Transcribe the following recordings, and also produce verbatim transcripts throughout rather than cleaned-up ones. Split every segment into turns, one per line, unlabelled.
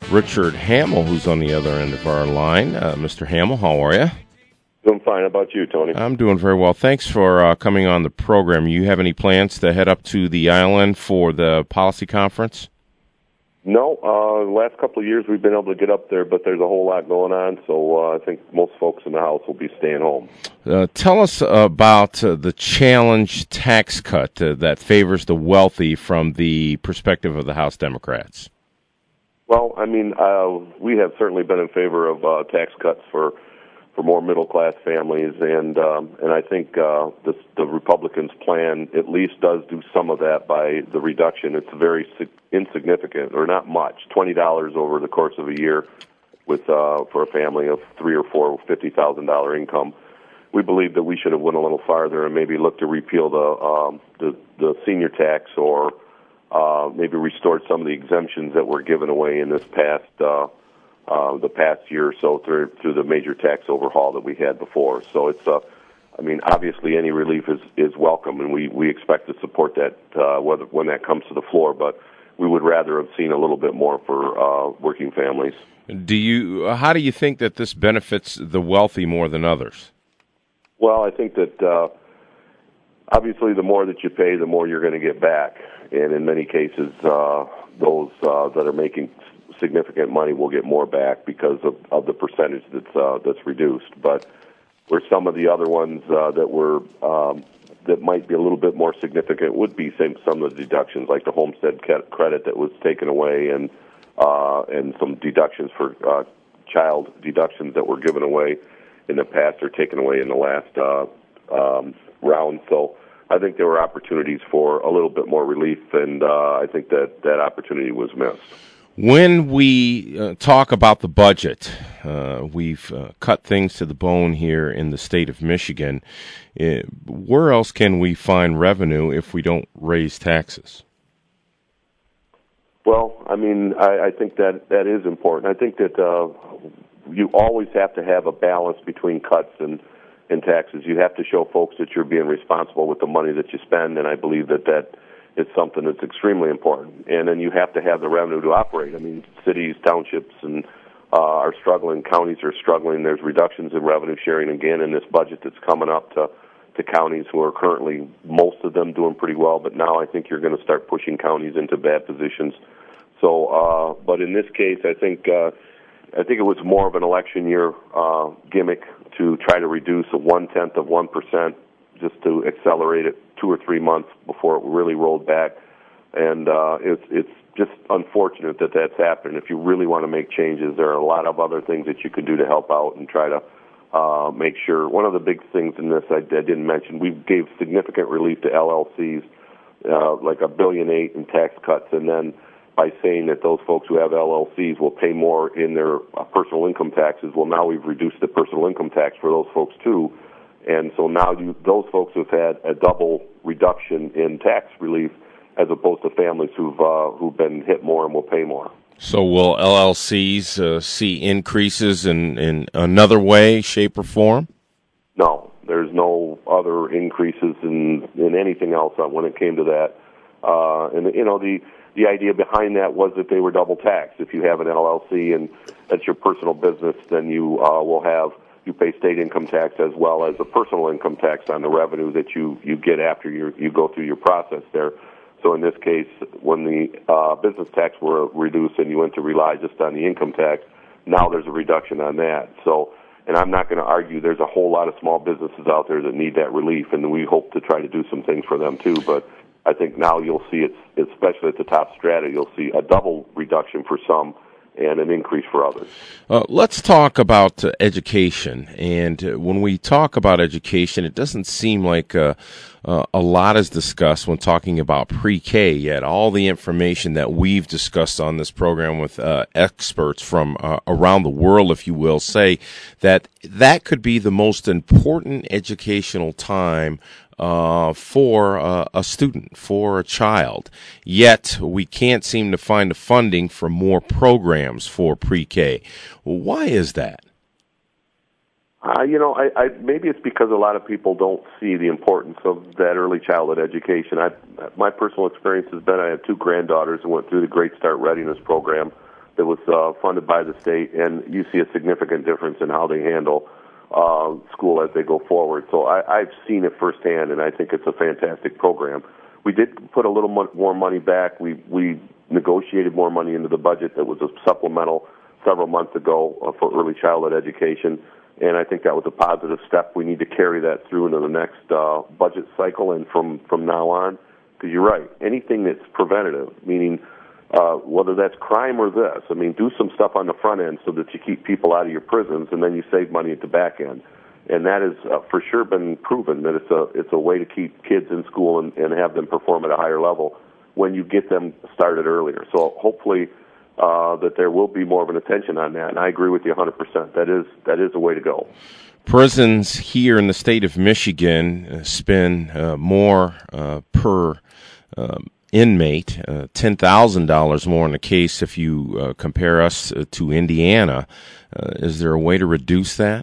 Richard Hamill, who's on the other end of our line. Uh, Mister Hamill, how are you?
Doing fine. How about you, Tony?
I'm doing very well. Thanks for uh, coming on the program. You have any plans to head up to the island for the policy conference?
No. Uh, the last couple of years we've been able to get up there, but there's a whole lot going on, so uh, I think most folks in the House will be staying home.
Uh, tell us about uh, the challenge tax cut uh, that favors the wealthy from the perspective of the House Democrats.
Well, I mean, uh, we have certainly been in favor of uh, tax cuts for for more middle-class families, and um, and I think uh, the, the Republicans' plan at least does do some of that by the reduction. It's very sig- insignificant, or not much, twenty dollars over the course of a year with uh, for a family of three or four fifty thousand dollar income. We believe that we should have went a little farther and maybe looked to repeal the um, the, the senior tax, or uh, maybe restored some of the exemptions that were given away in this past uh, Uh, the past year or so through, through the major tax overhaul that we had before. So it's, uh, I mean, obviously any relief is, is welcome, and we, we expect to support that uh, whether, when that comes to the floor, but we would rather have seen a little bit more for uh, working families.
Do you? How do you think that this benefits the wealthy more than others?
Well, I think that uh, obviously the more that you pay, the more you're going to get back, and in many cases uh, those uh, that are making significant money will get more back because of, of the percentage that's uh, that's reduced. But where some of the other ones uh, that were um, that might be a little bit more significant would be same, some of the deductions, like the homestead credit that was taken away, and uh, and some deductions for uh, child deductions that were given away in the past or taken away in the last uh, um, round. So I think there were opportunities for a little bit more relief, and uh, I think that that opportunity was missed.
When we uh, talk about the budget, uh, we've uh, cut things to the bone here in the state of Michigan. Uh, where else can we find revenue if we don't raise taxes?
Well, I mean, I, I think that that is important. I think that uh, you always have to have a balance between cuts and, and taxes. You have to show folks that you're being responsible with the money that you spend, and I believe that that it's something that's extremely important. And then you have to have the revenue to operate. I mean, cities, townships, and uh, are struggling. Counties are struggling. There's reductions in revenue sharing again in this budget that's coming up to, to counties who are currently, most of them doing pretty well. But now I think you're going to start pushing counties into bad positions. So, uh, but in this case, I think uh, I think it was more of an election year uh, gimmick to try to reduce a one tenth of one percent, just to accelerate it two or three months before it really rolled back. And uh, it's it's just unfortunate that that's happened. If you really want to make changes, there are a lot of other things that you could do to help out and try to uh, make sure. One of the big things in this I, I didn't mention, we gave significant relief to L L Cs, uh, like a billion eight in tax cuts, and then by saying that those folks who have L L Cs will pay more in their uh, personal income taxes, well, now we've reduced the personal income tax for those folks too. And so now you, those folks have had a double reduction in tax relief as opposed to families who've uh, who've been hit more and will pay more.
So will L L Cs uh, see increases in, in another way, shape, or form?
No, there's no other increases in, in anything else when it came to that. Uh, and, you know, the, the idea behind that was that they were double taxed. If you have an L L C and that's your personal business, then you uh, will have you pay state income tax as well as a personal income tax on the revenue that you, you get after you you go through your process there. So in this case, when the uh, business tax were reduced and you went to rely just on the income tax, now there's a reduction on that. So, and I'm not going to argue there's a whole lot of small businesses out there that need that relief, and we hope to try to do some things for them too. But I think now you'll see, it's, especially at the top strata, you'll see a double reduction for some and an increase for others.
Uh, let's talk about uh, education. And uh, when we talk about education, it doesn't seem like uh, uh, a lot is discussed when talking about pre-K yet. All the information that we've discussed on this program with uh, experts from uh, around the world, if you will, say that that could be the most important educational time Uh, for uh, a student, for a child. Yet we can't seem to find the funding for more programs for pre-K. Why is that?
Uh, you know, I, I, maybe it's because a lot of people don't see the importance of that early childhood education. I, my personal experience has been I have two granddaughters who went through the Great Start Readiness Program that was uh, funded by the state, and you see a significant difference in how they handle uh, school as they go forward. So I, I've seen it firsthand, and I think it's a fantastic program. We did put a little mo- more money back. We we negotiated more money into the budget that was a supplemental several months ago uh, for early childhood education, and I think that was a positive step. We need to carry that through into the next uh, budget cycle and from, from now on, because you're right, anything that's preventative, meaning uh, whether that's crime or this, I mean, do some stuff on the front end so that you keep people out of your prisons, and then you save money at the back end. And that has uh, for sure been proven that it's a it's a way to keep kids in school and, and have them perform at a higher level when you get them started earlier. So hopefully uh, that there will be more of an attention on that. And I agree with you one hundred percent. That is that is a way to go.
Prisons here in the state of Michigan uh, spend uh, more uh, per um, inmate, uh, ten thousand dollars more in a case if you uh, compare us uh, to Indiana. Uh, is there a way to reduce that?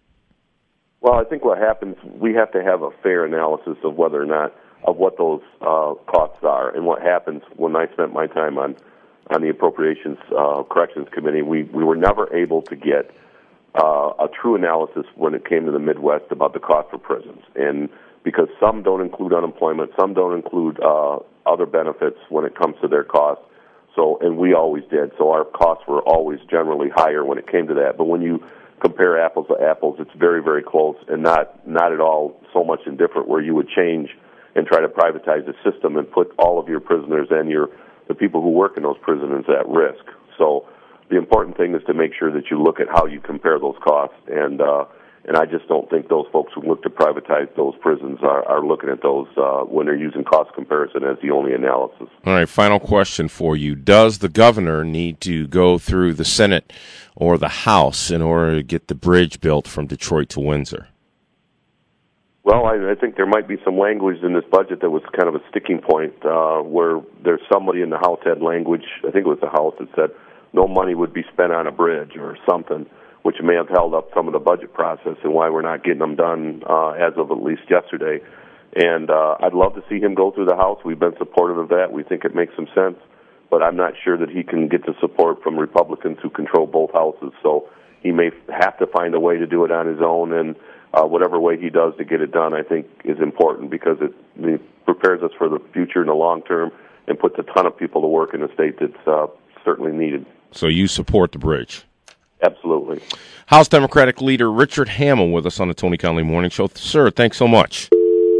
Well, I think what happens, we have to have a fair analysis of whether or not, of what those uh, costs are. And what happens when I spent my time on, on the Appropriations uh, Corrections Committee, we, we were never able to get uh, a true analysis when it came to the Midwest about the cost for prisons. And because some don't include unemployment, some don't include uh, other benefits when it comes to their costs. So, and we always did. So our costs were always generally higher when it came to that. But when you compare apples to apples, it's very, very close, and not not at all so much indifferent where you would change and try to privatize the system and put all of your prisoners and your the people who work in those prisons at risk. So the important thing is to make sure that you look at how you compare those costs, and uh, and I just don't think those folks who look to privatize those prisons are, are looking at those uh, when they're using cost comparison as the only analysis.
All right, final question for you. Does the governor need to go through the Senate or the House in order to get the bridge built from Detroit to Windsor?
Well, I, I think there might be some language in this budget that was kind of a sticking point uh, where there's somebody in the House had language, I think it was the House, that said no money would be spent on a bridge or something, which may have held up some of the budget process and why we're not getting them done uh, as of at least yesterday. And uh, I'd love to see him go through the House. We've been supportive of that. We think it makes some sense. But I'm not sure that he can get the support from Republicans who control both houses. So he may have to find a way to do it on his own. And uh, whatever way he does to get it done, I think, is important because it, it prepares us for the future in the long term and puts a ton of people to work in a state that's uh, certainly needed.
So you support the bridge?
Absolutely.
House Democratic Leader Richard Hamill with us on the Tony Conley Morning Show. Sir, thanks so much.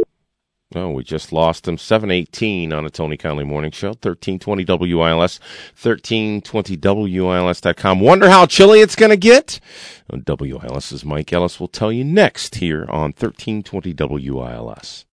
Oh, we just lost him. seven eighteen on the Tony Conley Morning Show. thirteen twenty W I L S. thirteen twenty W I L S dot com. Wonder how chilly it's going to get? W I L S's Mike Ellis will tell you next here on thirteen twenty W I L S.